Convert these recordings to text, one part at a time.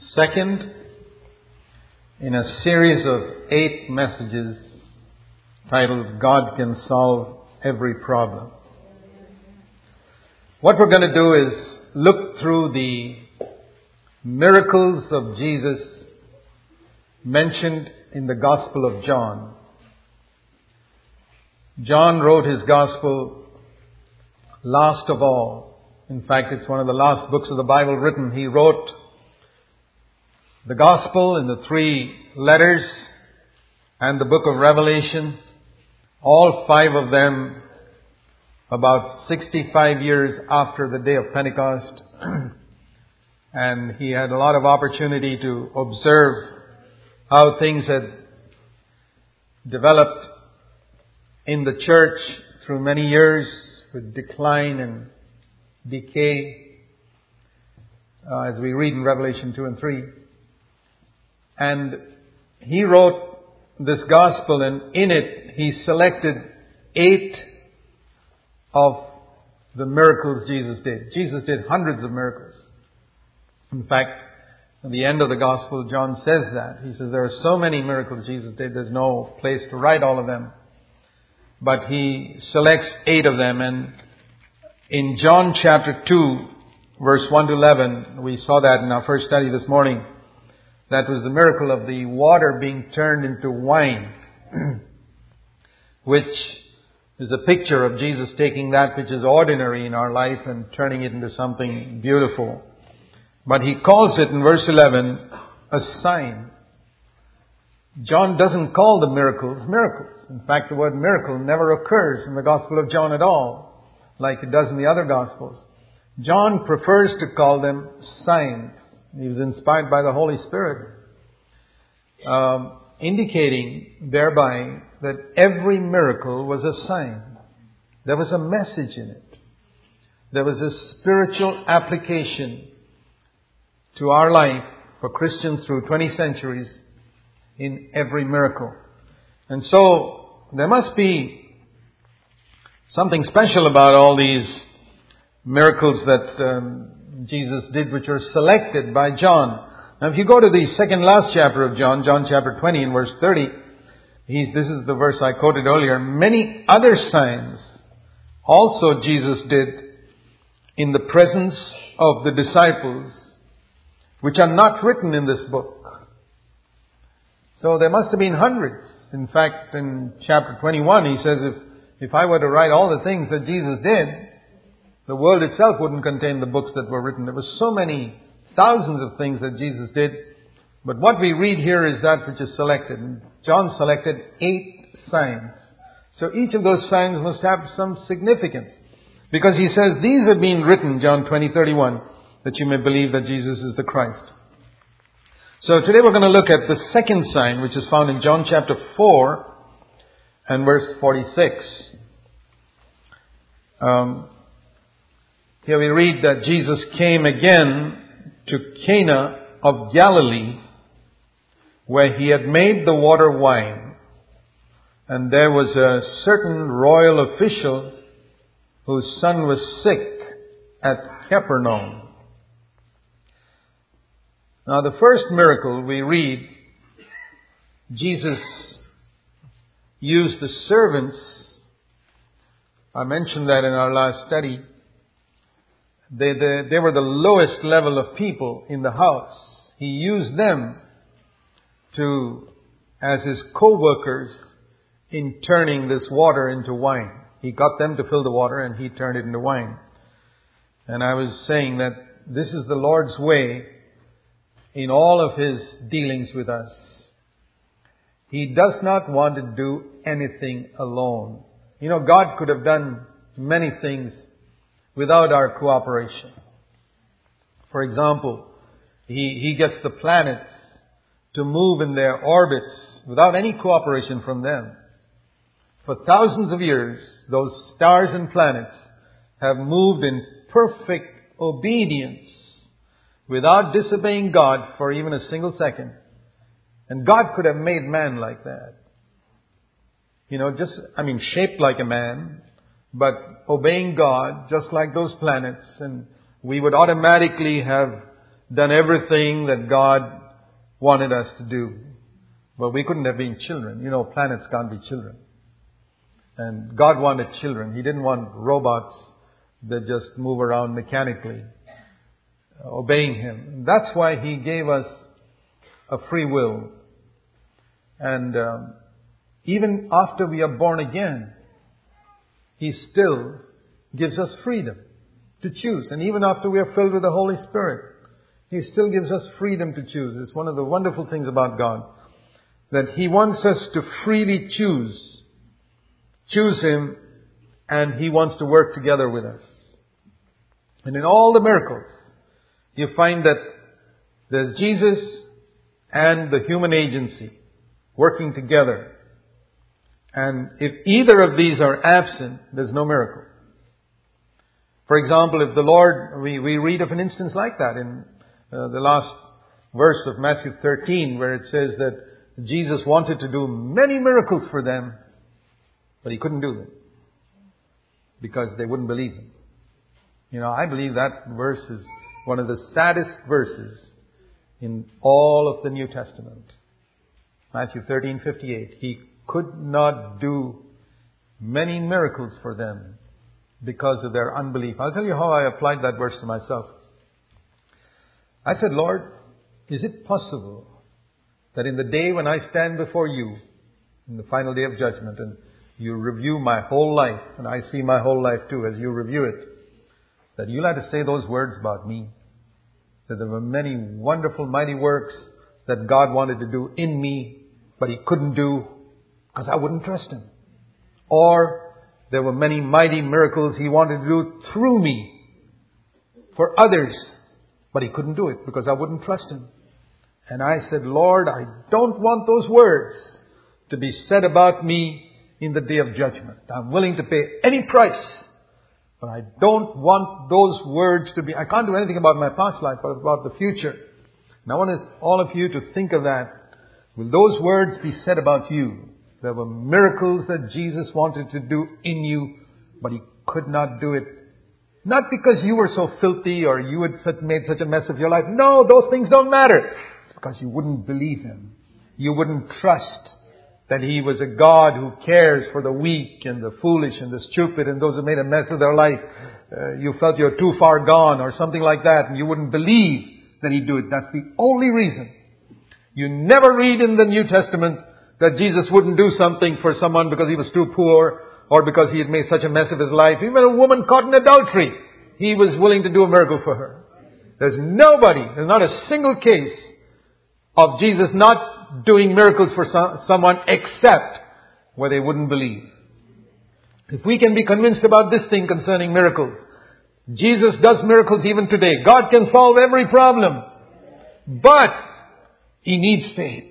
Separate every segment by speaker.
Speaker 1: second in a series of 8 messages titled God Can Solve Every Problem. What we're going to do is look through the miracles of Jesus mentioned in the Gospel of John. John wrote his Gospel last of all. In fact, it's one of the last books of the Bible written. He wrote the Gospel in the 3 letters and the book of Revelation, all 5 of them about 65 years after the day of Pentecost. And he had a lot of opportunity to observe how things had developed in the church through many years with decline and decay, as we read in Revelation 2 and 3. And he wrote this Gospel, and in it he selected 8 of the miracles Jesus did. Jesus did hundreds of miracles. In fact, at the end of the Gospel, John says that. He says there are so many miracles Jesus did, there's no place to write all of them. But he selects 8 of them. And in John chapter 2, verse 1 to 11, we saw that in our first study this morning. That was the miracle of the water being turned into wine, which is a picture of Jesus taking that which is ordinary in our life and turning it into something beautiful. But he calls it in verse 11 a sign. John doesn't call the miracles miracles. In fact, the word miracle never occurs in the Gospel of John at all, like it does in the other Gospels. John prefers to call them signs. He was inspired by the Holy Spirit, indicating thereby that every miracle was a sign. There was a message in it. There was a spiritual application to our life for Christians through 20 centuries in every miracle. And so there must be something special about all these miracles that Jesus did, which are selected by John. Now if you go to the second last chapter of John, John chapter 20 and verse 30, this is the verse I quoted earlier. Many other signs also Jesus did in the presence of the disciples, which are not written in this book. So there must have been hundreds. In fact, in chapter 21, he says, if I were to write all the things that Jesus did, the world itself wouldn't contain the books that were written. There were so many thousands of things that Jesus did. But what we read here is that which is selected. And John selected 8 signs. So each of those signs must have some significance. Because he says, these have been written, John 20:31, that you may believe that Jesus is the Christ. So today we're going to look at the second sign, which is found in John chapter 4 and verse 46. Here we read that Jesus came again to Cana of Galilee, where he had made the water wine. And there was a certain royal official whose son was sick at Capernaum. Now the first miracle we read, Jesus used the servants. I mentioned that in our last study. They were the lowest level of people in the house. He used them as his co-workers in turning this water into wine. He got them to fill the water and he turned it into wine. And I was saying that this is the Lord's way in all of his dealings with us. He does not want to do anything alone. You know, God could have done many things without our cooperation. For example, He gets the planets to move in their orbits without any cooperation from them. For thousands of years, those stars and planets have moved in perfect obedience without disobeying God for even a single second. And God could have made man like that. Shaped like a man, but obeying God just like those planets, and we would automatically have done everything that God wanted us to do. But we couldn't have been children. You know, planets can't be children. And God wanted children. He didn't want robots that just move around mechanically, obeying Him. That's why He gave us a free will. And even after we are born again, He still gives us freedom to choose. And even after we are filled with the Holy Spirit, He still gives us freedom to choose. It's one of the wonderful things about God, that He wants us to freely choose Him, and He wants to work together with us. And in all the miracles, you find that there's Jesus and the human agency working together. And if either of these are absent, there's no miracle. For example, if the Lord, we read of an instance like that in the last verse of Matthew 13, where it says that Jesus wanted to do many miracles for them, but He couldn't do them because they wouldn't believe Him. You know, I believe that verse is one of the saddest verses in all of the New Testament. Matthew 13:58. He could not do many miracles for them because of their unbelief. I'll tell you how I applied that verse to myself. I said, Lord, is it possible that in the day when I stand before You, in the final day of judgment, and You review my whole life, and I see my whole life too as You review it, that You'll have to say those words about me? That there were many wonderful, mighty works that God wanted to do in me, but He couldn't do because I wouldn't trust Him. Or there were many mighty miracles He wanted to do through me for others, but He couldn't do it because I wouldn't trust Him. And I said, Lord, I don't want those words to be said about me in the day of judgment. I'm willing to pay any price, but I don't want those words to be... I can't do anything about my past life, but about the future. And I want all of you to think of that. Will those words be said about you? There were miracles that Jesus wanted to do in you, but He could not do it. Not because you were so filthy or you had made such a mess of your life. No, those things don't matter. It's because you wouldn't believe Him. You wouldn't trust that He was a God who cares for the weak and the foolish and the stupid and those who made a mess of their life. You felt you're too far gone or something like that, and you wouldn't believe that He'd do it. That's the only reason. You never read in the New Testament that Jesus wouldn't do something for someone because he was too poor or because he had made such a mess of his life. Even a woman caught in adultery, He was willing to do a miracle for her. There's not a single case of Jesus not doing miracles for someone except where they wouldn't believe. If we can be convinced about this thing concerning miracles, Jesus does miracles even today. God can solve every problem. But He needs faith.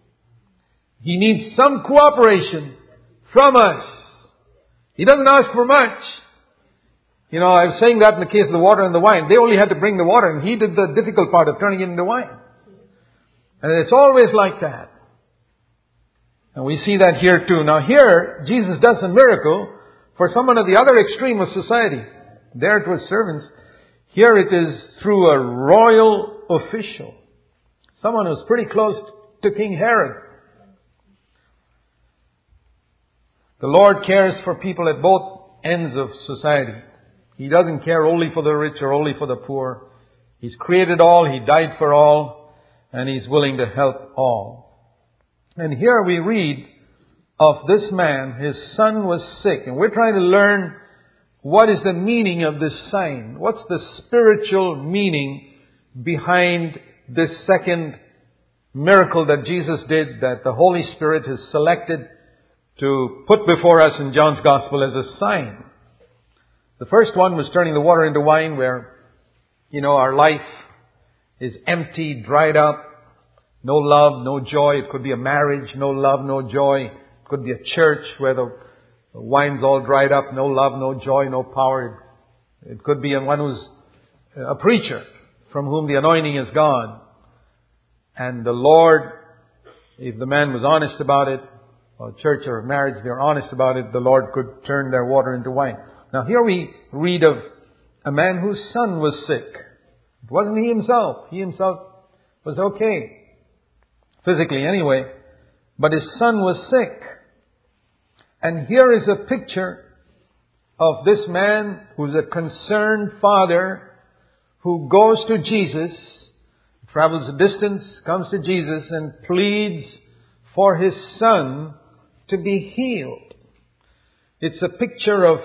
Speaker 1: He needs some cooperation from us. He doesn't ask for much. You know, I was saying that in the case of the water and the wine. They only had to bring the water, and He did the difficult part of turning it into wine. And it's always like that. And we see that here too. Now here, Jesus does a miracle for someone at the other extreme of society. There it was servants. Here it is through a royal official. Someone who's pretty close to King Herod. The Lord cares for people at both ends of society. He doesn't care only for the rich or only for the poor. He's created all. He died for all. And He's willing to help all. And here we read of this man. His son was sick. And we're trying to learn what is the meaning of this sign. What's the spiritual meaning behind this second miracle that Jesus did, that the Holy Spirit has selected to put before us in John's Gospel as a sign. The first one was turning the water into wine, where, you know, our life is empty, dried up, no love, no joy. It could be a marriage, no love, no joy. It could be a church where the wine's all dried up, no love, no joy, no power. It could be one who's a preacher from whom the anointing is gone. And the Lord, if the man was honest about it, or church or marriage, they're honest about it, the Lord could turn their water into wine. Now here we read of a man whose son was sick. It wasn't he himself. He himself was okay, physically anyway, but his son was sick. And here is a picture of this man who's a concerned father who goes to Jesus, travels a distance, comes to Jesus and pleads for his son to be healed. It's a picture of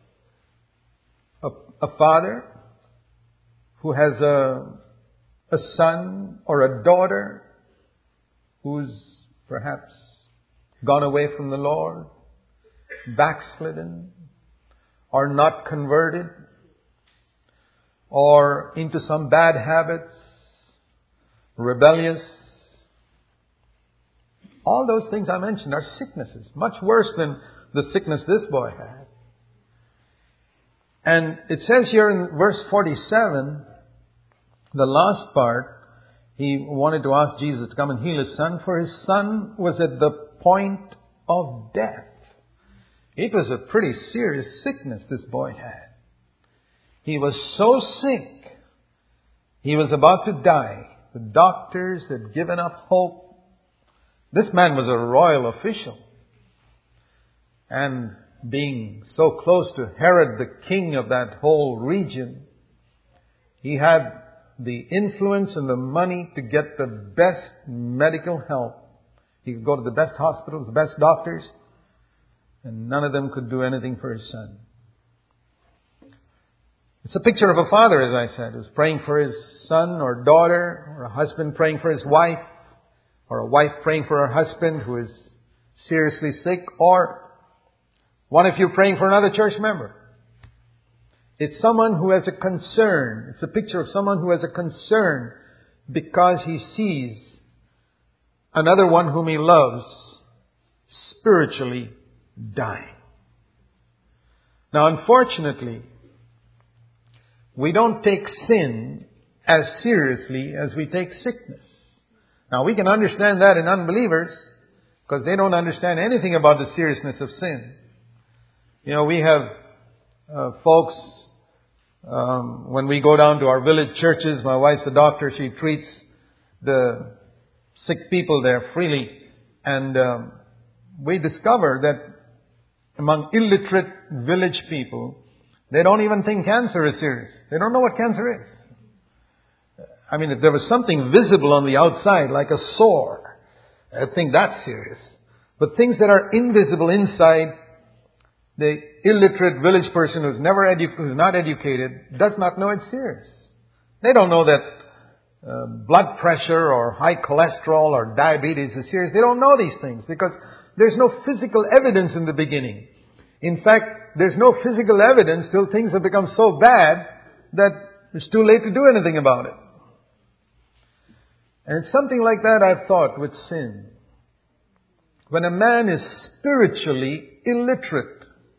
Speaker 1: a father who has a son or a daughter who's perhaps gone away from the Lord, backslidden, or not converted, or into some bad habits, rebellious. All those things I mentioned are sicknesses, much worse than the sickness this boy had. And it says here in verse 47, the last part, he wanted to ask Jesus to come and heal his son, for his son was at the point of death. It was a pretty serious sickness this boy had. He was so sick, he was about to die. The doctors had given up hope. This man was a royal official. And being so close to Herod, the king of that whole region, he had the influence and the money to get the best medical help. He could go to the best hospitals, the best doctors, and none of them could do anything for his son. It's a picture of a father, as I said, who's praying for his son or daughter, or a husband praying for his wife, or a wife praying for her husband who is seriously sick, or one of you praying for another church member. It's someone who has a concern. It's a picture of someone who has a concern because he sees another one whom he loves spiritually dying. Now, unfortunately, we don't take sin as seriously as we take sickness. Now, we can understand that in unbelievers because they don't understand anything about the seriousness of sin. You know, we have folks, when we go down to our village churches, my wife's a doctor, she treats the sick people there freely. And we discover that among illiterate village people, they don't even think cancer is serious. They don't know what cancer is. I mean, if there was something visible on the outside, like a sore, I think that's serious. But things that are invisible inside, the illiterate village person who's not educated does not know it's serious. They don't know that blood pressure or high cholesterol or diabetes is serious. They don't know these things because there's no physical evidence in the beginning. In fact, there's no physical evidence till things have become so bad that it's too late to do anything about it. And it's something like that I've thought with sin. When a man is spiritually illiterate,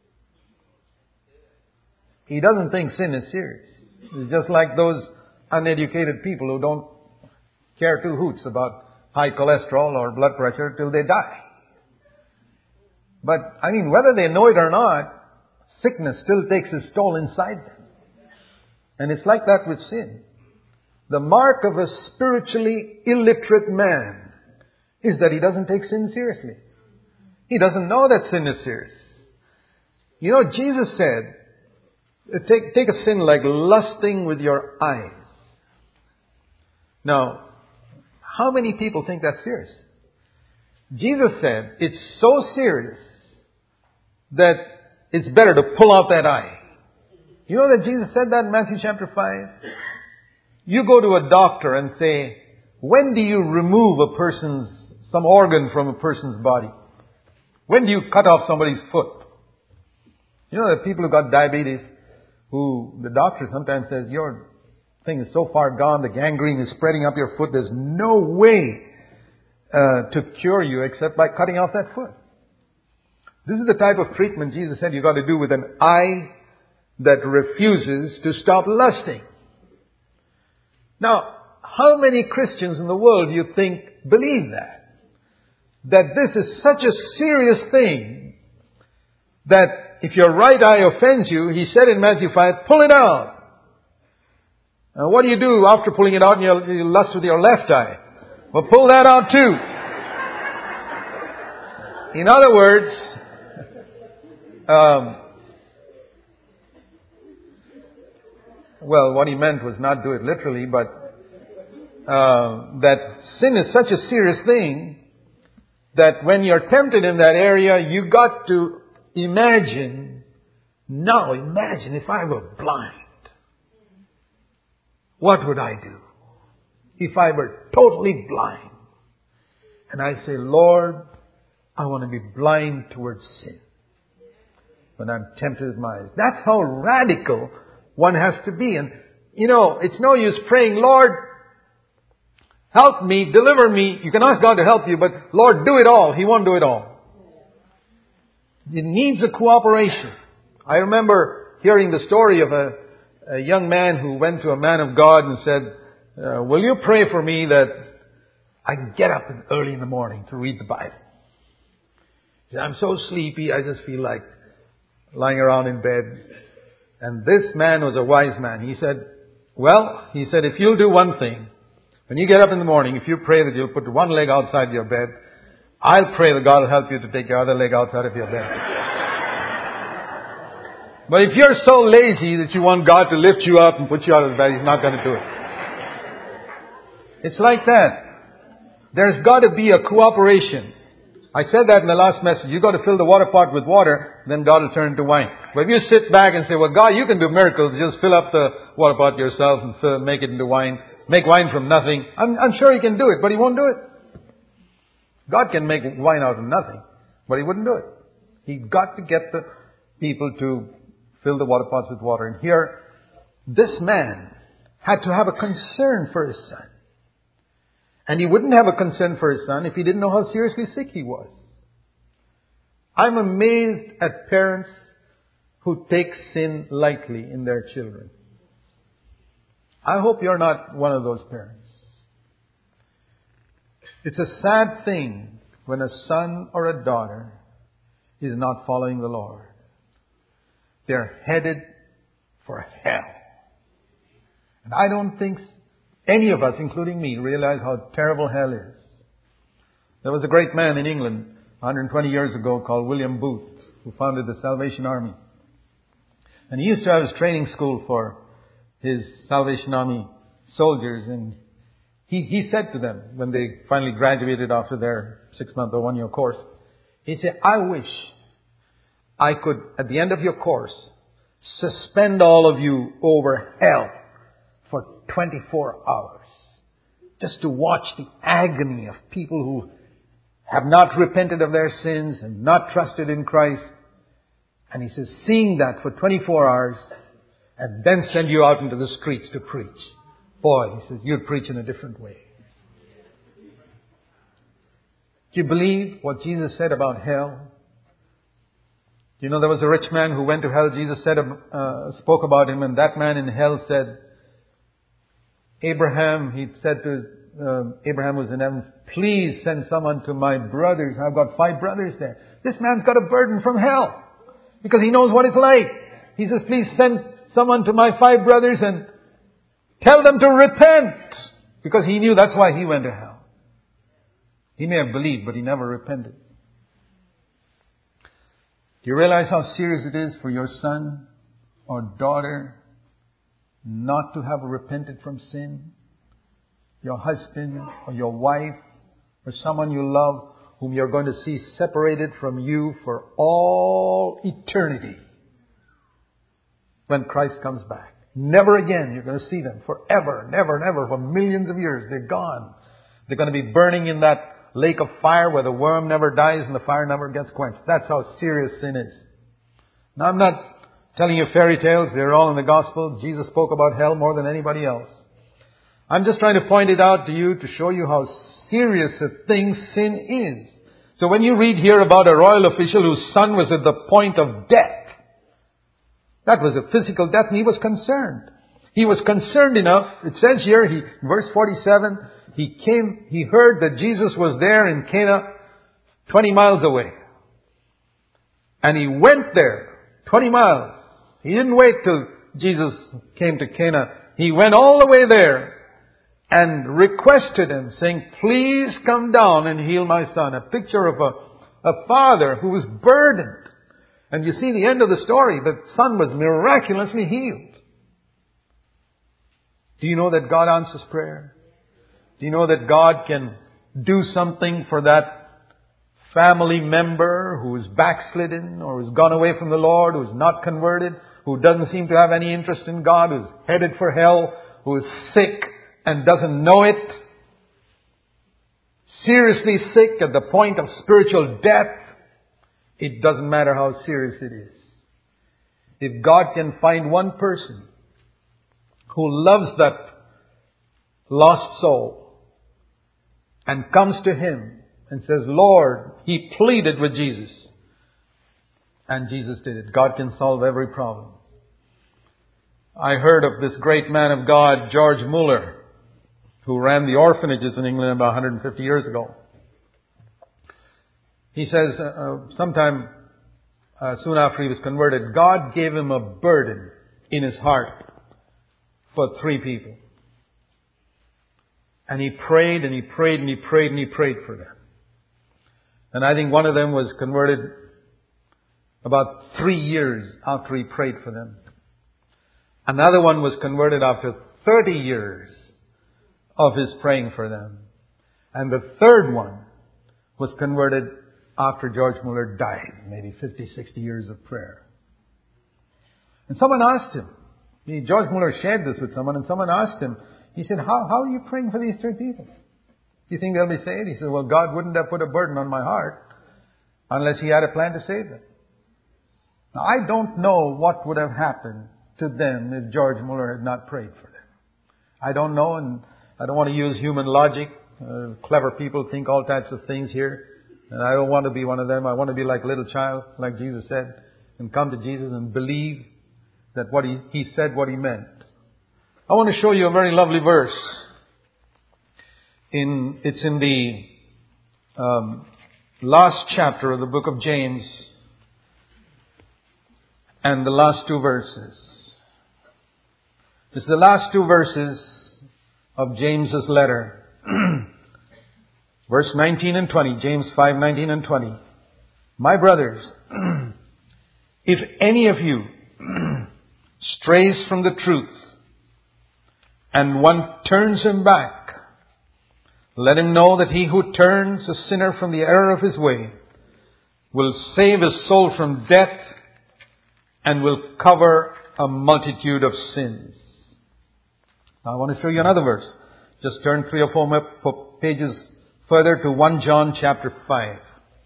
Speaker 1: he doesn't think sin is serious. It's just like those uneducated people who don't care two hoots about high cholesterol or blood pressure till they die. But, I mean, whether they know it or not, sickness still takes its toll inside them. And it's like that with sin. The mark of a spiritually illiterate man is that he doesn't take sin seriously. He doesn't know that sin is serious. You know, Jesus said, take a sin like lusting with your eyes. Now, how many people think that's serious? Jesus said, it's so serious that it's better to pull out that eye. You know that Jesus said that in Matthew chapter 5? You go to a doctor and say, when do you remove some organ from a person's body? When do you cut off somebody's foot? You know that people who got diabetes, who the doctor sometimes says, your thing is so far gone, the gangrene is spreading up your foot, there's no way to cure you except by cutting off that foot. This is the type of treatment Jesus said you got to do with an eye that refuses to stop lusting. Now, how many Christians in the world do you think believe that? That this is such a serious thing that if your right eye offends you, he said in Matthew 5, pull it out. What do you do after pulling it out and you lust with your left eye? Well, pull that out too. In other words, well, what he meant was not do it literally, but that sin is such a serious thing that when you're tempted in that area, you got to imagine if I were blind. What would I do if I were totally blind? And I say, Lord, I want to be blind towards sin when I'm tempted with my eyes. That's how radical one has to be. And, it's no use praying, Lord, help me, deliver me. You can ask God to help you, but Lord, do it all. He won't do it all. It needs a cooperation. I remember hearing the story of a young man who went to a man of God and said, will you pray for me that I can get up early in the morning to read the Bible? He said, I'm so sleepy, I just feel like lying around in bed. And this man was a wise man. He said, if you'll do one thing, when you get up in the morning, if you pray that you'll put one leg outside your bed, I'll pray that God will help you to take your other leg outside of your bed. But if you're so lazy that you want God to lift you up and put you out of the bed, He's not going to do it. It's like that. There's got to be a cooperation. I said that in the last message. You've got to fill the water pot with water, then God will turn it to wine. But if you sit back and say, well, God, you can do miracles. Just fill up the water pot yourself and make it into wine. Make wine from nothing. I'm sure He can do it, but He won't do it. God can make wine out of nothing, but He wouldn't do it. He's got to get the people to fill the water pots with water. And here, this man had to have a concern for his son. And he wouldn't have a concern for his son if he didn't know how seriously sick he was. I'm amazed at parents who take sin lightly in their children. I hope you're not one of those parents. It's a sad thing when a son or a daughter is not following the Lord. They're headed for hell. And I don't think any of us, including me, realize how terrible hell is. There was a great man in England 120 years ago called William Booth, who founded the Salvation Army. And he used to have his training school for his Salvation Army soldiers. And he said to them, when they finally graduated after their 6-month or 1-year course, he said, I wish I could, at the end of your course, suspend all of you over hell for 24 hours. Just to watch the agony of people who have not repented of their sins and not trusted in Christ. And he says, seeing that for 24 hours and then send you out into the streets to preach. Boy, he says, you'd preach in a different way. Do you believe what Jesus said about hell? You know, there was a rich man who went to hell. Jesus spoke about him, and that man in hell said, Abraham was in heaven, please send someone to my brothers. I've got 5 brothers there. This man's got a burden from hell because he knows what it's like. He says, please send someone to my 5 brothers and tell them to repent, because he knew that's why he went to hell. He may have believed, but he never repented. Do you realize how serious it is for your son or daughter not to have repented from sin? Your husband or your wife or someone you love whom you're going to see separated from you for all eternity when Christ comes back. Never again you're going to see them. Forever, never, never, for millions of years. They're gone. They're going to be burning in that lake of fire where the worm never dies and the fire never gets quenched. That's how serious sin is. Now, I'm not telling you fairy tales. They're all in the gospel. Jesus spoke about hell more than anybody else. I'm just trying to point it out to you to show you how serious a thing sin is. So when you read here about a royal official whose son was at the point of death, that was a physical death, and he was concerned. He was concerned enough. It says here, verse 47, he heard that Jesus was there in Cana, 20 miles away. And he went there, 20 miles. He didn't wait till Jesus came to Cana He went all the way there and requested him, saying, please come down and heal my son. A picture of a father who was burdened. And you see the end of the story. The son was miraculously healed. Do you know that God answers prayer? Do you know that God can do something for that family member who is backslidden or who's gone away from the Lord, who is not converted, who doesn't seem to have any interest in God, who's headed for hell, who is sick and doesn't know it, seriously sick at the point of spiritual death? It doesn't matter how serious it is. If God can find one person who loves that lost soul and comes to Him and says, Lord, he pleaded with Jesus. And Jesus did it. God can solve every problem. I heard of this great man of God, George Muller, who ran the orphanages in England about 150 years ago. He says, sometime soon after he was converted, God gave him a burden in his heart for 3 people. And he prayed and he prayed and he prayed and he prayed for them. And I think one of them was converted about 3 years after he prayed for them. Another one was converted after 30 years of his praying for them. And the third one was converted after George Muller died, maybe 50, 60 years of prayer. And someone asked him, George Muller shared this with someone, and someone asked him, he said, how are you praying for these 3 people? Do you think they'll be saved? He said, well, God wouldn't have put a burden on my heart unless He had a plan to save them. Now, I don't know what would have happened to them if George Muller had not prayed for them. I don't know, and I don't want to use human logic. Clever people think all types of things here. And I don't want to be one of them. I want to be like a little child, like Jesus said, and come to Jesus and believe that what He said, what He meant. I want to show you a very lovely verse. It's in the last chapter of the book of James and the last 2 verses. It's the last 2 verses of James's letter. Verse 19 and 20, James 5:19 and 20. My brothers, if any of you strays from the truth and one turns him back, let him know that he who turns a sinner from the error of his way will save his soul from death and will cover a multitude of sins. Now I want to show you another verse. Just turn 3 or 4 pages further to 1 John chapter 5.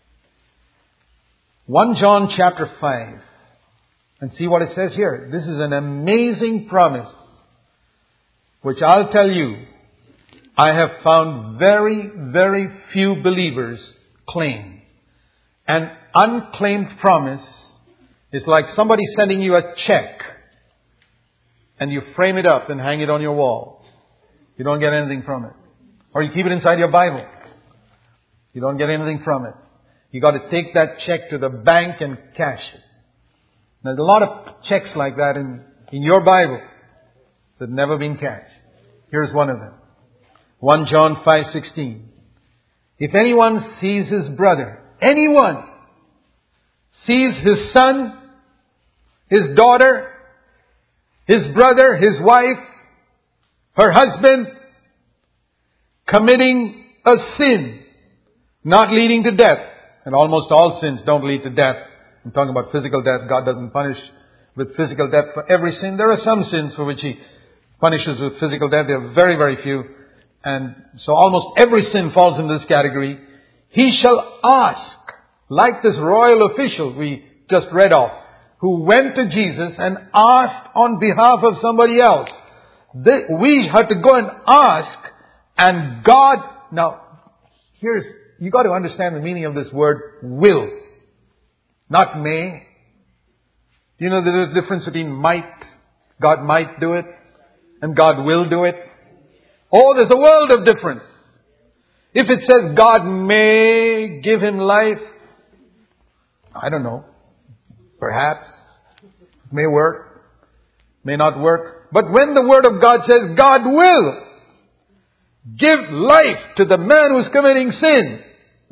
Speaker 1: 1 John chapter 5. And see what it says here. This is an amazing promise, which I'll tell you, I have found very, very few believers claim. An unclaimed promise is like somebody sending you a check and you frame it up and hang it on your wall. You don't get anything from it. Or you keep it inside your Bible. You don't get anything from it. You got to take that check to the bank and cash it. There's a lot of checks like that in your Bible that have never been cashed. Here's one of them. 1 John 5:16. If anyone sees his brother, anyone sees his son, his daughter, his brother, his wife, her husband, committing a sin, not leading to death, and almost all sins don't lead to death. I'm talking about physical death. God doesn't punish with physical death for every sin. There are some sins for which He punishes with physical death. There are very, very few. And so almost every sin falls in this category. He shall ask, like this royal official we just read of, who went to Jesus and asked on behalf of somebody else. We had to go and ask, and God, now, you got to understand the meaning of this word, will. Not may. Do you know the difference between might? God might do it, and God will do it. Oh, there's a world of difference. If it says God may give him life, I don't know. Perhaps. It may work. may not work. But when the Word of God says God will give life to the man who's committing sin,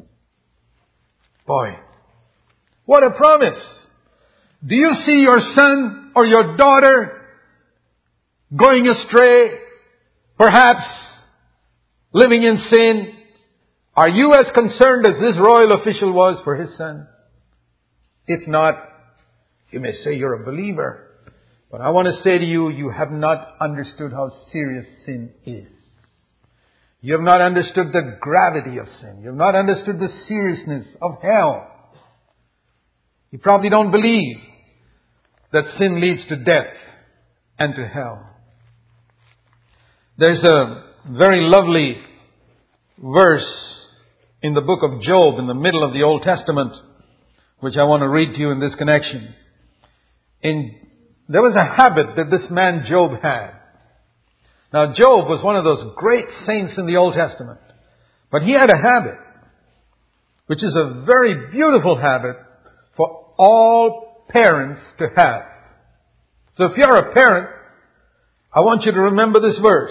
Speaker 1: boy, what a promise. Do you see your son or your daughter going astray, perhaps living in sin? Are you as concerned as this royal official was for his son? If not, you may say you're a believer. But I want to say to you, you have not understood how serious sin is. You have not understood the gravity of sin. You have not understood the seriousness of hell. You probably don't believe that sin leads to death and to hell. There's a very lovely verse in the book of Job in the middle of the Old Testament, which I want to read to you in this connection. There was a habit that this man Job had. Now Job was one of those great saints in the Old Testament. But he had a habit, which is a very beautiful habit for all parents to have. So if you're a parent, I want you to remember this verse.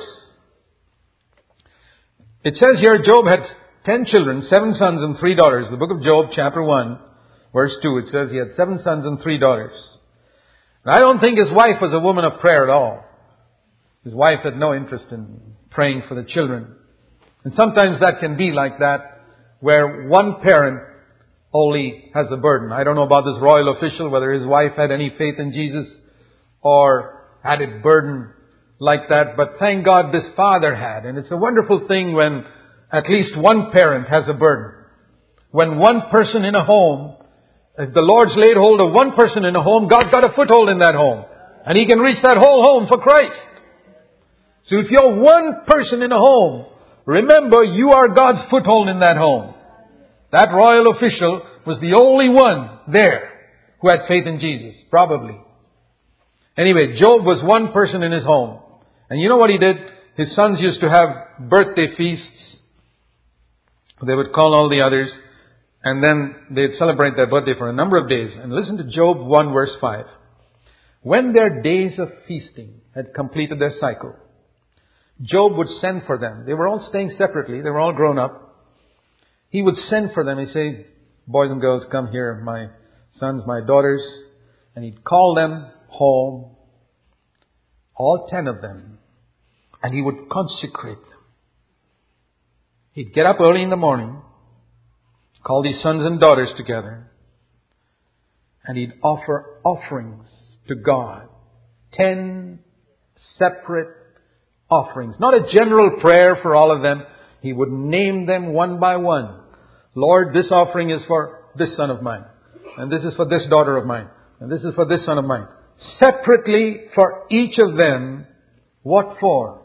Speaker 1: It says here, Job had 10 children, 7 sons and 3 daughters. The book of Job, chapter 1, verse 2, it says he had 7 sons and 3 daughters. And I don't think his wife was a woman of prayer at all. His wife had no interest in praying for the children. And sometimes that can be like that, where one parent only has a burden. I don't know about this royal official, whether his wife had any faith in Jesus or had a burden like that. But thank God this father had. And it's a wonderful thing when at least one parent has a burden. When one person in a home, if the Lord's laid hold of one person in a home, God's got a foothold in that home. And He can reach that whole home for Christ. So if you're one person in a home, remember you are God's foothold in that home. That royal official was the only one there who had faith in Jesus, probably. Anyway, Job was one person in his home. And you know what he did? His sons used to have birthday feasts. They would call all the others, and then they'd celebrate their birthday for a number of days. And listen to Job 1 verse 5. When their days of feasting had completed their cycle, Job would send for them. They were all staying separately. They were all grown up. He would send for them. He'd say, boys and girls, come here, my sons, my daughters. And he'd call them home, all 10 of them. And he would consecrate them. He'd get up early in the morning, call these sons and daughters together, and he'd offer offerings to God. 10 separate offerings. Not a general prayer for all of them. He would name them one by one. Lord, this offering is for this son of mine. And this is for this daughter of mine. And this is for this son of mine. Separately for each of them. What for?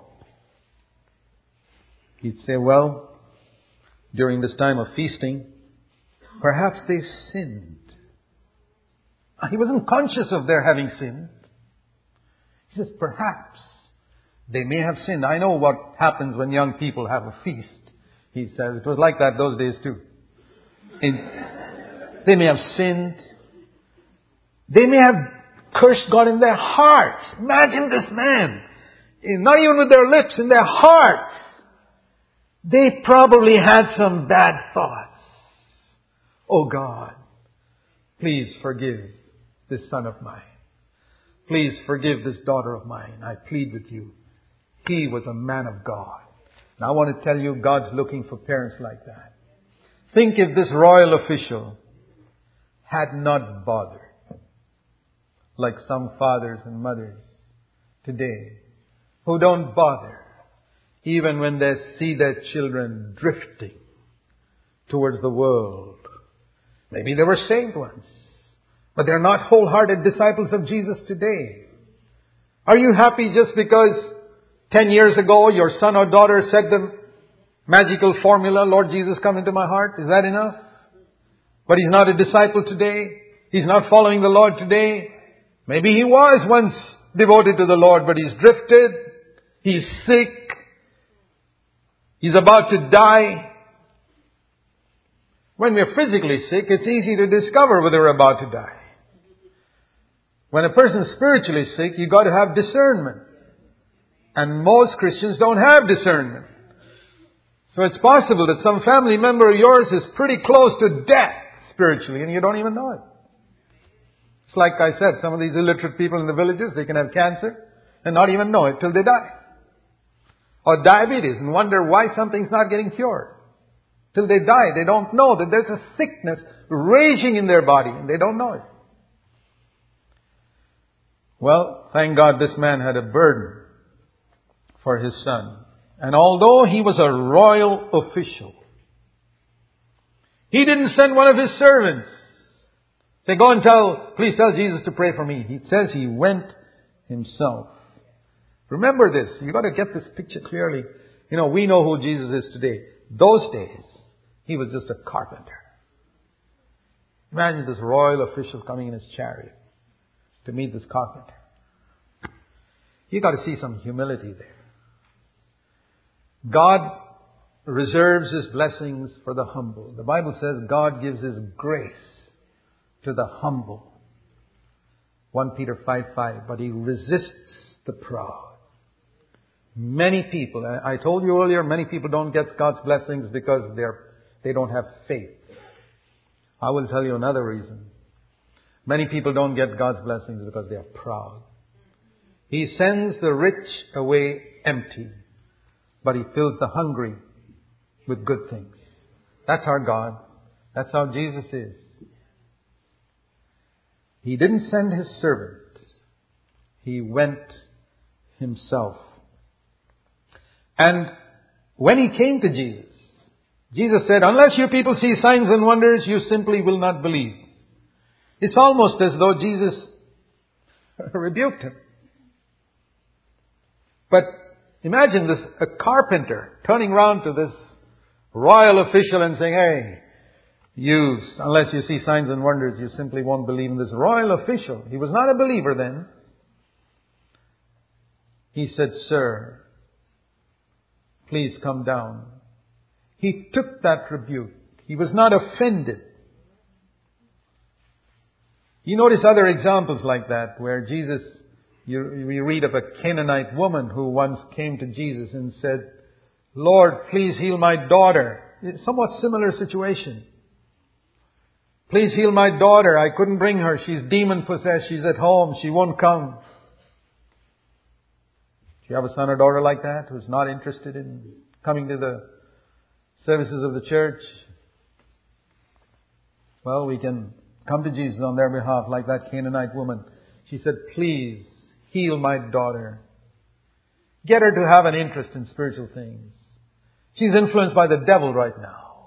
Speaker 1: He'd say, well, during this time of feasting, perhaps they sinned. He wasn't conscious of their having sinned. He says, perhaps they may have sinned. I know what happens when young people have a feast. He says, it was like that those days too. They may have sinned. They may have cursed God in their heart. Imagine this man. Not even with their lips, in their heart. They probably had some bad thoughts. Oh God, please forgive this son of mine. Please forgive this daughter of mine. I plead with you. He was a man of God. And I want to tell you, God's looking for parents like that. Think if this royal official had not bothered, like some fathers and mothers today, who don't bother, even when they see their children drifting towards the world. Maybe they were saved once, but they're not wholehearted disciples of Jesus today. Are you happy just because 10 years ago your son or daughter said the magical formula, Lord Jesus, come into my heart? Is that enough? But he's not a disciple today. He's not following the Lord today. Maybe he was once devoted to the Lord, but he's drifted. He's sick. He's about to die. When we're physically sick, it's easy to discover whether we're about to die. When a person is spiritually sick, you've got to have discernment. And most Christians don't have discernment. So it's possible that some family member of yours is pretty close to death spiritually and you don't even know it. It's like I said, some of these illiterate people in the villages, they can have cancer and not even know it till they die. Or diabetes and wonder why something's not getting cured. Till they die, they don't know that there's a sickness raging in their body and they don't know it. Well, thank God this man had a burden for his son. And although he was a royal official, he didn't send one of his servants. Say, go and please tell Jesus to pray for me. He says he went himself. Remember this. You've got to get this picture clearly. You know, we know who Jesus is today. Those days, he was just a carpenter. Imagine this royal official coming in his chariot to meet this carpenter. You've got to see some humility there. God reserves His blessings for the humble. The Bible says God gives His grace to the humble. 1 Peter 5:5. But He resists the proud. Many people, I told you earlier, many people don't get God's blessings because they don't have faith. I will tell you another reason. Many people don't get God's blessings because they are proud. He sends the rich away empty, but He fills the hungry with good things. That's our God. That's how Jesus is. He didn't send His servant. He went Himself. And when He came to Jesus, Jesus said, unless you people see signs and wonders, you simply will not believe. It's almost as though Jesus rebuked him. But imagine this, a carpenter turning around to this royal official and saying, hey, unless you see signs and wonders, you simply won't believe in this royal official. He was not a believer then. He said, sir, please come down. He took that rebuke. He was not offended. You notice other examples like that where Jesus, we read of a Canaanite woman who once came to Jesus and said, Lord, please heal my daughter. It's a somewhat similar situation. Please heal my daughter. I couldn't bring her. She's demon possessed. She's at home. She won't come. Do you have a son or daughter like that who's not interested in coming to the services of the church? Well, we can come to Jesus on their behalf like that Canaanite woman. She said, please heal my daughter. Get her to have an interest in spiritual things. She's influenced by the devil right now.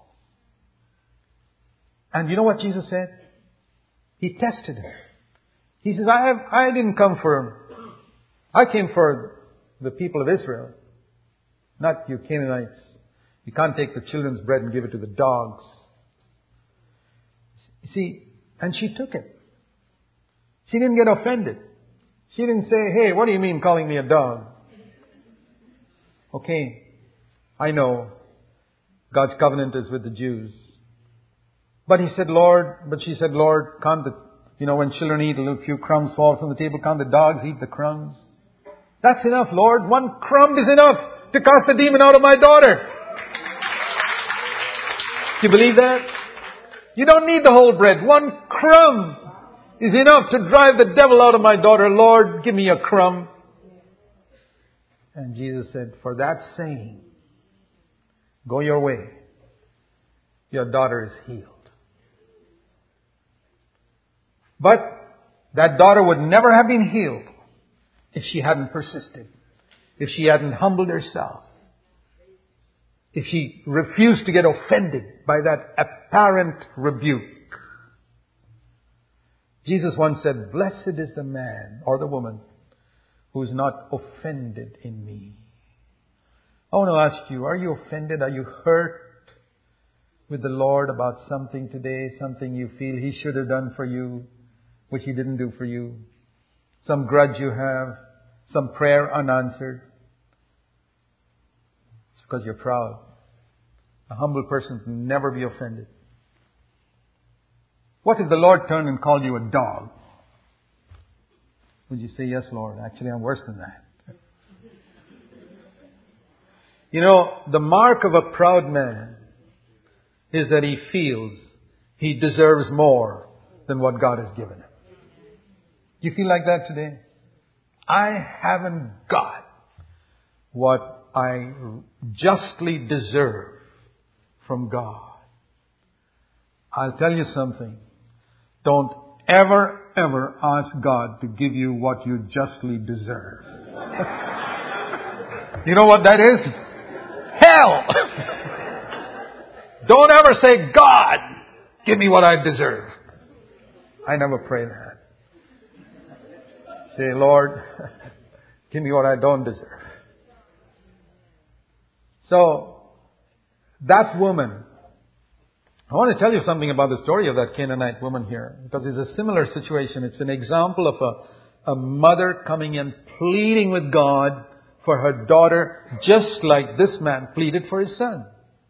Speaker 1: And you know what Jesus said? He tested her. He says, I didn't come I came for the people of Israel, not you Canaanites. You can't take the children's bread and give it to the dogs. You see, and she took it. She didn't get offended. She didn't say, hey, what do you mean calling me a dog? Okay, I know God's covenant is with the Jews. But she said, Lord, can't when children eat, a little few crumbs fall from the table, can't the dogs eat the crumbs? That's enough, Lord. One crumb is enough to cast the demon out of my daughter. Do you believe that? You don't need the whole bread. One crumb is enough to drive the devil out of my daughter. Lord, give me a crumb. And Jesus said, for that saying, go your way. Your daughter is healed. But that daughter would never have been healed if she hadn't persisted, if she hadn't humbled herself, if she refused to get offended by that apparent rebuke. Jesus once said, blessed is the man or the woman who is not offended in me. I want to ask you, are you offended? Are you hurt with the Lord about something today? Something you feel He should have done for you, which He didn't do for you? Some grudge you have? Some prayer unanswered? It's because you're proud. A humble person can never be offended. What if the Lord turned and called you a dog? Would you say, yes, Lord? Actually, I'm worse than that. You know, the mark of a proud man is that he feels he deserves more than what God has given him. Do you feel like that today? I haven't got what I justly deserve from God. I'll tell you something. Don't ever ask God to give you what you justly deserve. You know what that is? Hell! Don't ever say, God, give me what I deserve. I never pray that. Say, Lord, give me what I don't deserve. So, that woman, I want to tell you something about the story of that Canaanite woman here, because it's a similar situation. It's an example of a mother coming and pleading with God for her daughter, just like this man pleaded for his son.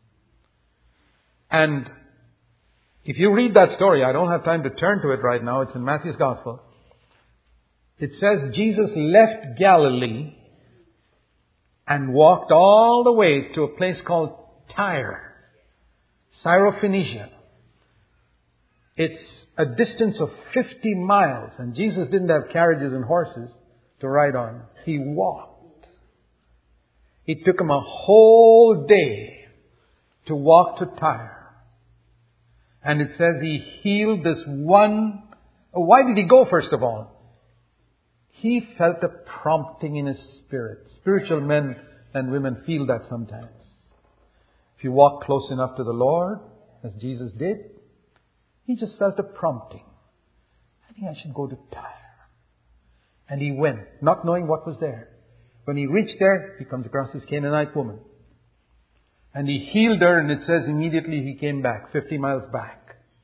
Speaker 1: And if you read that story, I don't have time to turn to it right now. It's in Matthew's Gospel. It says Jesus left Galilee and walked all the way to a place called Tyre, Syrophoenicia. It's a distance of 50 miles, and Jesus didn't have carriages and horses to ride on. He walked. It took him a whole day to walk to Tyre. And it says he healed this one. Why did he go, first of all? He felt a prompting in his spirit. Spiritual men and women feel that sometimes. If you walk close enough to the Lord, as Jesus did, he just felt a prompting. I think I should go to Tyre. And he went, not knowing what was there. When he reached there, he comes across this Canaanite woman. And he healed her, and it says immediately he came back, 50 miles back.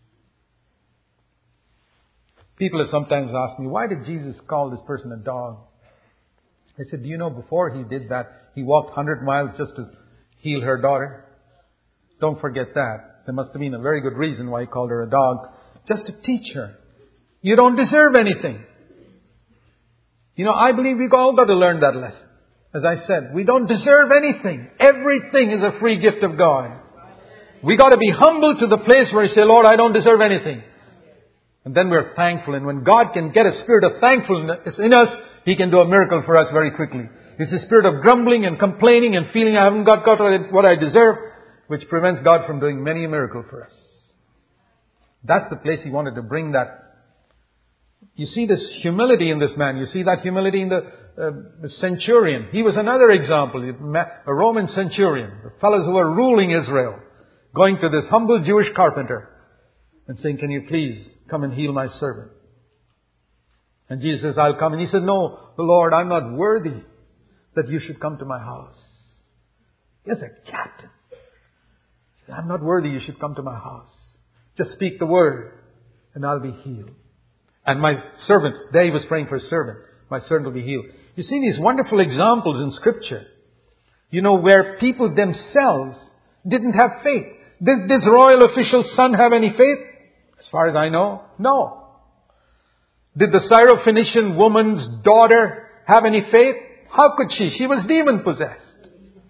Speaker 1: People have sometimes asked me, why did Jesus call this person a dog? I said, do you know, before he did that, he walked 100 miles just to heal her daughter? Don't forget that. There must have been a very good reason why he called her a dog. Just to teach her. You don't deserve anything. You know, I believe we've all got to learn that lesson. As I said, we don't deserve anything. Everything is a free gift of God. We got to be humble to the place where we say, Lord, I don't deserve anything. And then we're thankful. And when God can get a spirit of thankfulness in us, He can do a miracle for us very quickly. It's a spirit of grumbling and complaining and feeling I haven't got what I deserve, which prevents God from doing many a miracle for us. That's the place He wanted to bring that. You see this humility in this man. You see that humility in the centurion. He was another example. A Roman centurion. The fellows who were ruling Israel. Going to this humble Jewish carpenter. And saying, can you please come and heal my servant? And Jesus says, I'll come. And he said, no, Lord, I'm not worthy that you should come to my house. He's a captain. He said, I'm not worthy you should come to my house. Just speak the word and I'll be healed. And my servant, there he was praying for his servant. My servant will be healed. You see these wonderful examples in Scripture. You know, where people themselves didn't have faith. Did this royal official's son have any faith? As far as I know, no. Did the Syrophoenician woman's daughter have any faith? How could she? She was demon possessed.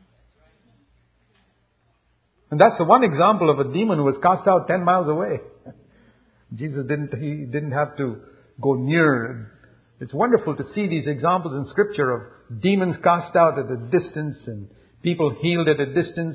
Speaker 1: And that's the one example of a demon who was cast out 10 miles away. Jesus didn't have to go near. It's wonderful to see these examples in Scripture of demons cast out at a distance and people healed at a distance.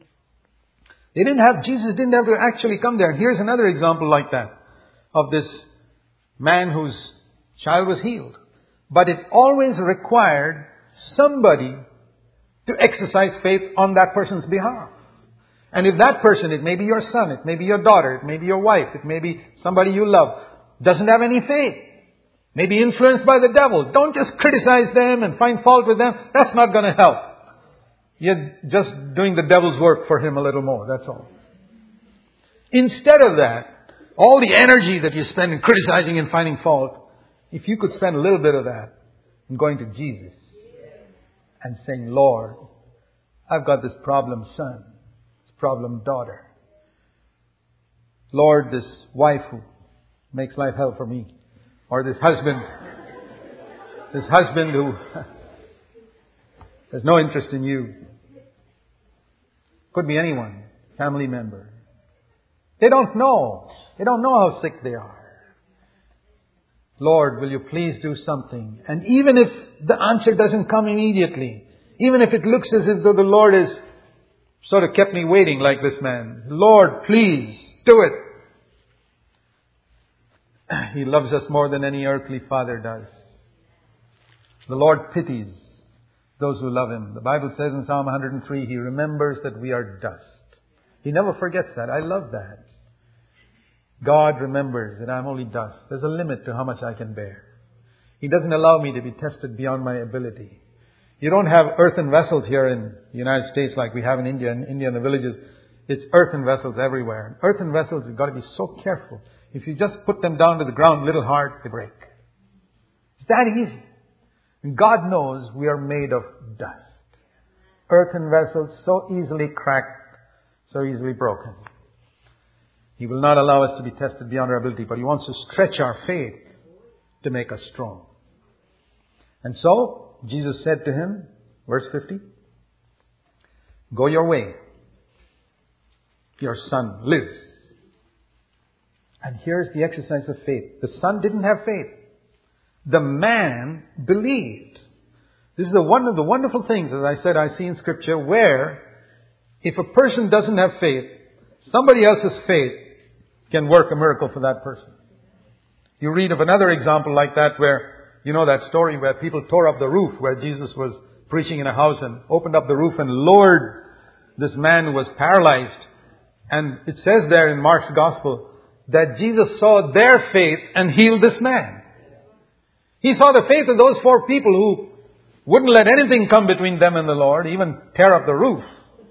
Speaker 1: Jesus didn't have to actually come there. Here's another example like that of this man whose child was healed. But it always required somebody to exercise faith on that person's behalf. And if that person, it may be your son, it may be your daughter, it may be your wife, it may be somebody you love, doesn't have any faith, may be influenced by the devil, don't just criticize them and find fault with them. That's not going to help. You're just doing the devil's work for him a little more, that's all. Instead of that, all the energy that you spend in criticizing and finding fault, if you could spend a little bit of that in going to Jesus and saying, Lord, I've got this problem son, this problem daughter. Lord, this wife who makes life hell for me, or this husband This husband who has no interest in you. Could be anyone, family member. They don't know. They don't know how sick they are. Lord, will you please do something? And even if the answer doesn't come immediately, even if it looks as if though the Lord has sort of kept me waiting like this man, Lord, please do it. He loves us more than any earthly father does. The Lord pities those who love Him. The Bible says in Psalm 103, He remembers that we are dust. He never forgets that. I love that. God remembers that I'm only dust. There's a limit to how much I can bear. He doesn't allow me to be tested beyond my ability. You don't have earthen vessels here in the United States like we have in India. In India, in the villages, it's earthen vessels everywhere. Earthen vessels, you've got to be so careful. If you just put them down to the ground, little hard, they break. It's that easy. And God knows we are made of dust. Earthen vessels so easily cracked, so easily broken. He will not allow us to be tested beyond our ability, but He wants to stretch our faith to make us strong. And so, Jesus said to him, verse 50, go your way. Your son lives. And here's the exercise of faith. The son didn't have faith. The man believed. This is one of the wonderful things, as I said, I see in Scripture, where if a person doesn't have faith, somebody else's faith can work a miracle for that person. You read of another example like that where, you know that story where people tore up the roof where Jesus was preaching in a house and opened up the roof and lowered this man who was paralyzed. And it says there in Mark's Gospel that Jesus saw their faith and healed this man. He saw the faith of those 4 people who wouldn't let anything come between them and the Lord, even tear up the roof.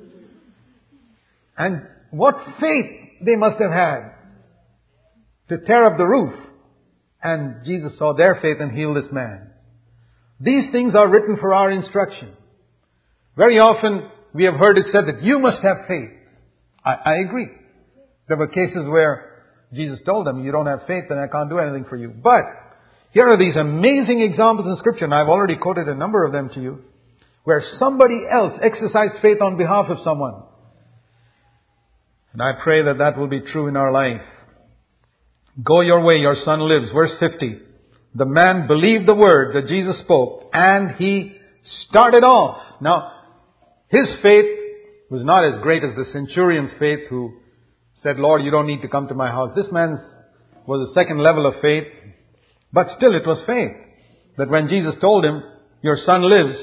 Speaker 1: And what faith they must have had to tear up the roof. And Jesus saw their faith and healed this man. These things are written for our instruction. Very often we have heard it said that you must have faith. I agree. There were cases where Jesus told them, you don't have faith, then I can't do anything for you. But here are these amazing examples in Scripture, and I've already quoted a number of them to you, where somebody else exercised faith on behalf of someone. And I pray that that will be true in our life. Go your way, your son lives. Verse 50. The man believed the word that Jesus spoke, and he started off. Now, his faith was not as great as the centurion's faith who said, Lord, you don't need to come to my house. This man's was a second level of faith, but still it was faith. That when Jesus told him, your son lives,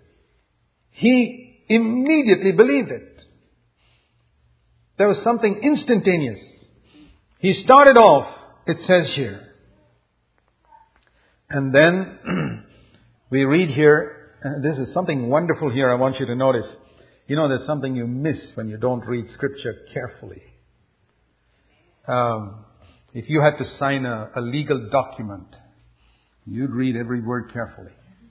Speaker 1: he immediately believed it. There was something instantaneous. He started off, it says here. And then we read here, and this is something wonderful here I want you to notice. You know, there's something you miss when you don't read Scripture carefully. If you had to sign a legal document, you'd read every word carefully.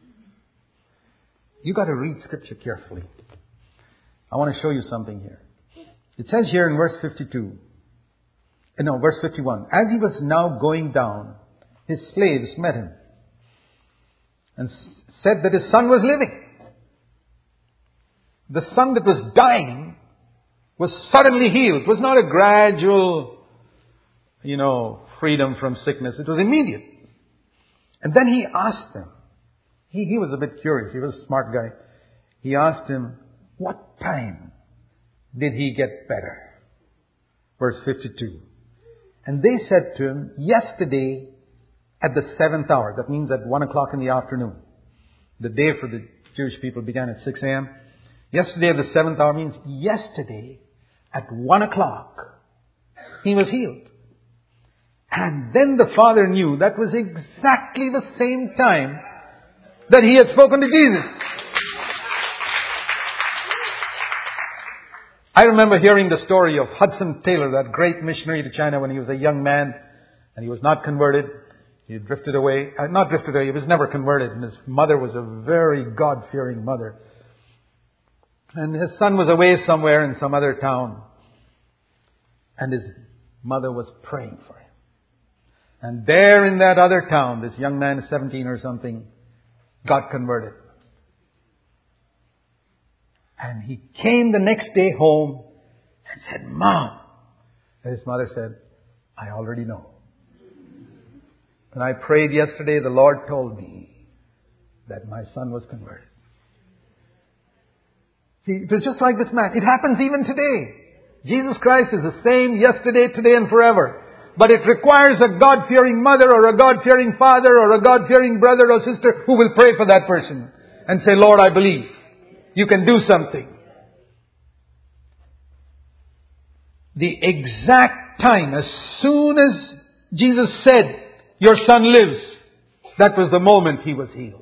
Speaker 1: You got to read Scripture carefully. I want to show you something here. It says here in verse 51. As he was now going down, his slaves met him and said that his son was living. The son that was dying was suddenly healed. It was not a gradual, freedom from sickness. It was immediate. And then he asked them. He was a bit curious. He was a smart guy. He asked him, what time did he get better? Verse 52. And they said to him, yesterday at the 7th hour. That means at 1 o'clock in the afternoon. The day for the Jewish people began at 6 a.m. Yesterday at the 7th hour means yesterday at 1 o'clock he was healed. And then the father knew that was exactly the same time that he had spoken to Jesus. I remember hearing the story of Hudson Taylor, that great missionary to China when he was a young man and he was not converted. He drifted away. Not drifted away, he was never converted. And his mother was a very God-fearing mother. And his son was away somewhere in some other town. And his mother was praying for him. And there in that other town, this young man is 17 or something, got converted. And he came the next day home and said, Mom. And his mother said, I already know. When I prayed yesterday, the Lord told me that my son was converted. See, it was just like this man. It happens even today. Jesus Christ is the same yesterday, today, and forever. But it requires a God-fearing mother or a God-fearing father or a God-fearing brother or sister who will pray for that person and say, Lord, I believe. You can do something. The exact time, as soon as Jesus said, your son lives, that was the moment he was healed.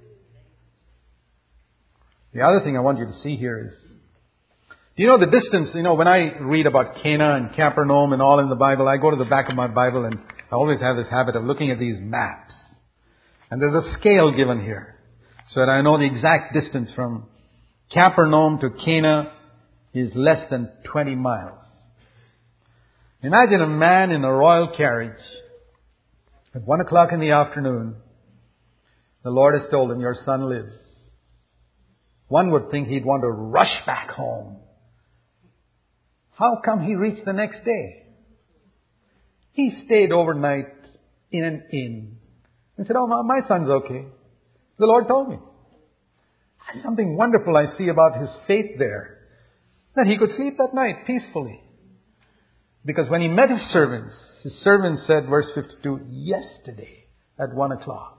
Speaker 1: The other thing I want you to see here is, do you know the distance? When I read about Cana and Capernaum and all in the Bible, I go to the back of my Bible and I always have this habit of looking at these maps. And there's a scale given here, so that I know the exact distance from Capernaum to Cana is less than 20 miles. Imagine a man in a royal carriage at 1 o'clock in the afternoon. The Lord has told him, your son lives. One would think he'd want to rush back home. How come he reached the next day? He stayed overnight in an inn and said, oh, my son's okay. The Lord told me. Something wonderful I see about his faith there, that he could sleep that night peacefully. Because when he met his servants said, verse 52, yesterday at 1 o'clock.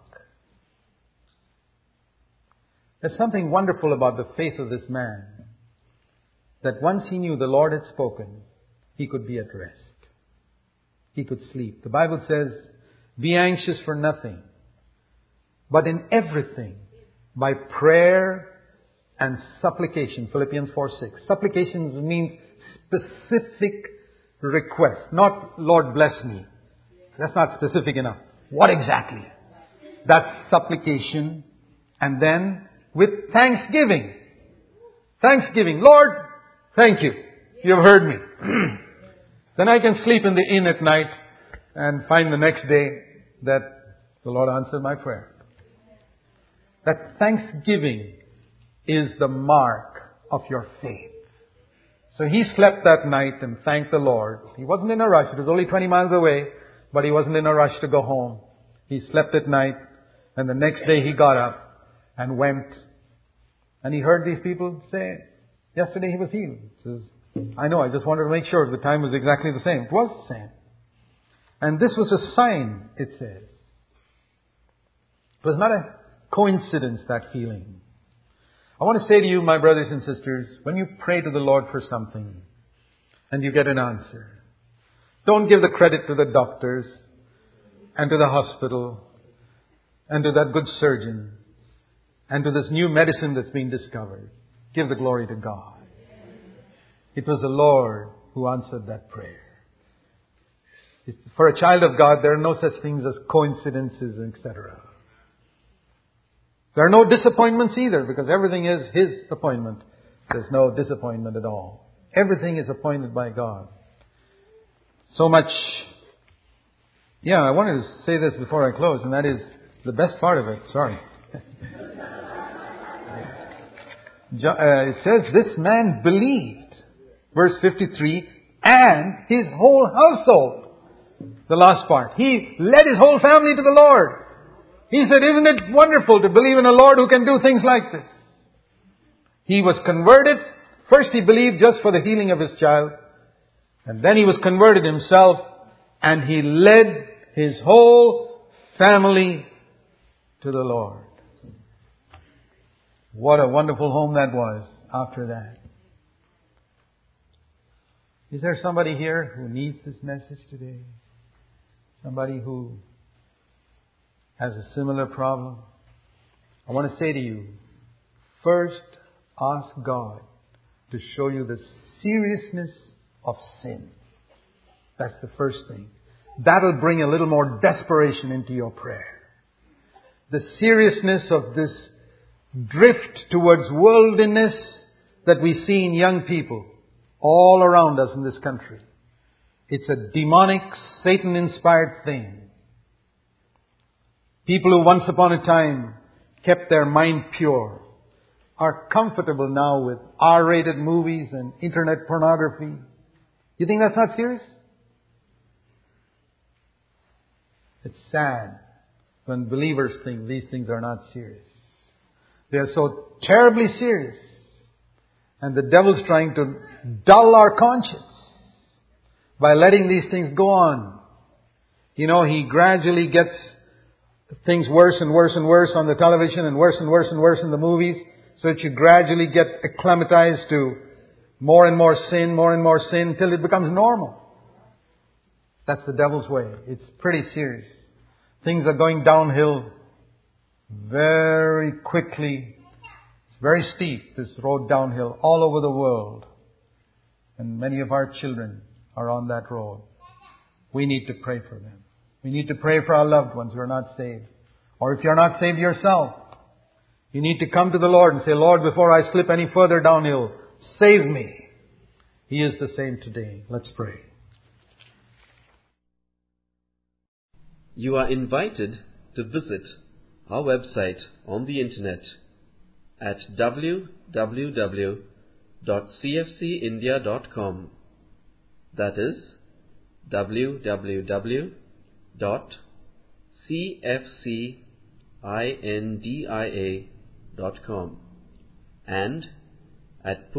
Speaker 1: There's something wonderful about the faith of this man, that once he knew the Lord had spoken, he could be at rest. He could sleep. The Bible says, be anxious for nothing, but in everything, by prayer and supplication. Philippians 4:6. Supplications means specific request. Not, Lord bless me. That's not specific enough. What exactly? That's supplication. And then with thanksgiving. Thanksgiving. Lord, thank you. You have heard me. Then I can sleep in the inn at night and find the next day that the Lord answered my prayer. That thanksgiving is the mark of your faith. So he slept that night and thanked the Lord. He wasn't in a rush. It was only 20 miles away, but he wasn't in a rush to go home. He slept at night, and the next day he got up and went. And he heard these people say, yesterday he was healed. He says, I know, I just wanted to make sure the time was exactly the same. It was the same. And this was a sign, it says. It was not a coincidence, that healing. I want to say to you, my brothers and sisters, when you pray to the Lord for something and you get an answer, don't give the credit to the doctors and to the hospital and to that good surgeon and to this new medicine that's been discovered. Give the glory to God. It was the Lord who answered that prayer. For a child of God, there are no such things as coincidences, etc. There are no disappointments either, because everything is His appointment. There's no disappointment at all. Everything is appointed by God. So much. I wanted to say this before I close, and that is the best part of it. Sorry. It says, this man believed, verse 53, and his whole household. The last part. He led his whole family to the Lord. He said, isn't it wonderful to believe in a Lord who can do things like this? He was converted. First he believed just for the healing of his child. And then he was converted himself. And he led his whole family to the Lord. What a wonderful home that was after that. Is there somebody here who needs this message today? Somebody who has a similar problem? I want to say to you, first ask God to show you the seriousness of sin. That's the first thing. That'll bring a little more desperation into your prayer. The seriousness of this drift towards worldliness that we see in young people all around us in this country. It's a demonic, Satan-inspired thing. People who once upon a time kept their mind pure, are comfortable now with R-rated movies and internet pornography. You think that's not serious? It's sad when believers think these things are not serious. They are so terribly serious. And the devil's trying to dull our conscience by letting these things go on. You know, he gradually gets things worse and worse and worse on the television and worse and worse and worse in the movies, so that you gradually get acclimatized to more and more sin till it becomes normal. That's the devil's way. It's pretty serious. Things are going downhill very quickly. It's very steep, this road downhill, all over the world. And many of our children are on that road. We need to pray for them. We need to pray for our loved ones who are not saved. Or if you're not saved yourself, you need to come to the Lord and say, Lord, before I slip any further downhill, save me. He is the same today. Let's pray.
Speaker 2: You are invited to visit our website on the internet at www.cfcindia.com. That is www.cfcindia.com, and at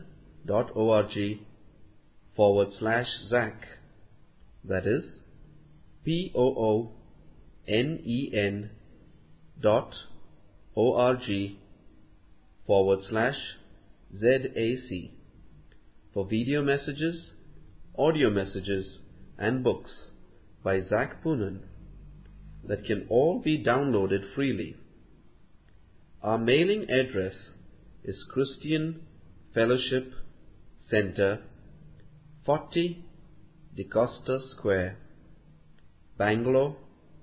Speaker 2: poonen.org/Zach. That is POONEN.org/ZAC for video messages, audio messages, and books by Zach Poonen that can all be downloaded freely. Our mailing address is Christian Fellowship Center, 40 DeCosta Square, Bangalore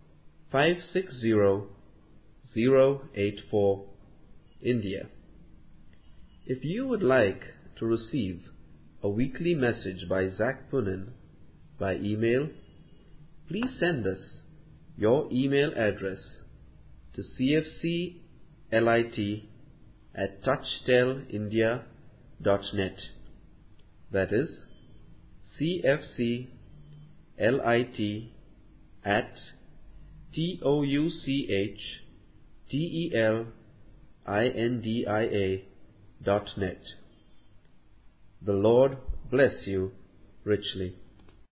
Speaker 2: 560084, India. If you would like to receive a weekly message by Zach Poonen by email, please send us your email address to cfclit@touchstelindia.net. That is cfclit@touchstelindia.net. The Lord bless you richly.